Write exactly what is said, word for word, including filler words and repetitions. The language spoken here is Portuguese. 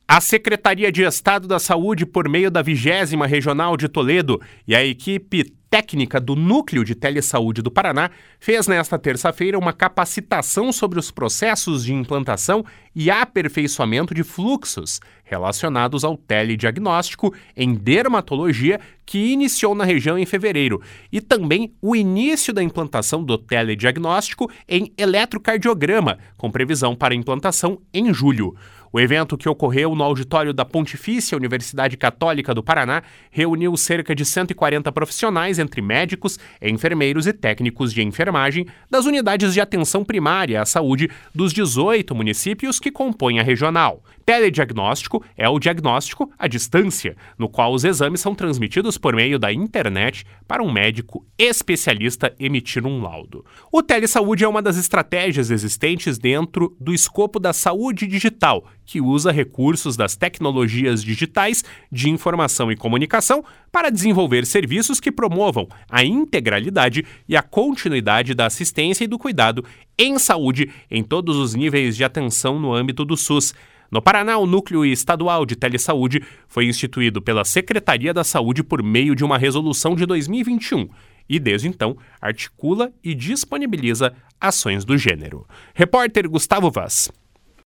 A Secretaria de Estado da Saúde, por meio da vigésima Regional de Toledo e a equipe técnica do Núcleo de Telesaúde do Paraná, fez nesta terça-feira uma capacitação sobre os processos de implantação e aperfeiçoamento de fluxos relacionados ao telediagnóstico em dermatologia, que iniciou na região em fevereiro, e também o início da implantação do telediagnóstico em eletrocardiograma, com previsão para implantação em julho. O evento, que ocorreu no auditório da Pontifícia Universidade Católica do Paraná, reuniu cerca de cento e quarenta profissionais, entre médicos, enfermeiros e técnicos de enfermagem, das unidades de atenção primária à saúde dos dezoito municípios que compõem a regional. Telediagnóstico é o diagnóstico à distância, no qual os exames são transmitidos por meio da internet para um médico especialista emitir um laudo. O telesaúde é uma das estratégias existentes dentro do escopo da saúde digital, que usa recursos das tecnologias digitais de informação e comunicação para desenvolver serviços que promovam a integralidade e a continuidade da assistência e do cuidado em saúde em todos os níveis de atenção no âmbito do SUS. No Paraná, o Núcleo Estadual de Telesaúde foi instituído pela Secretaria da Saúde por meio de uma resolução de dois mil e vinte e um e, desde então, articula e disponibiliza ações do gênero. Repórter Gustavo Vaz.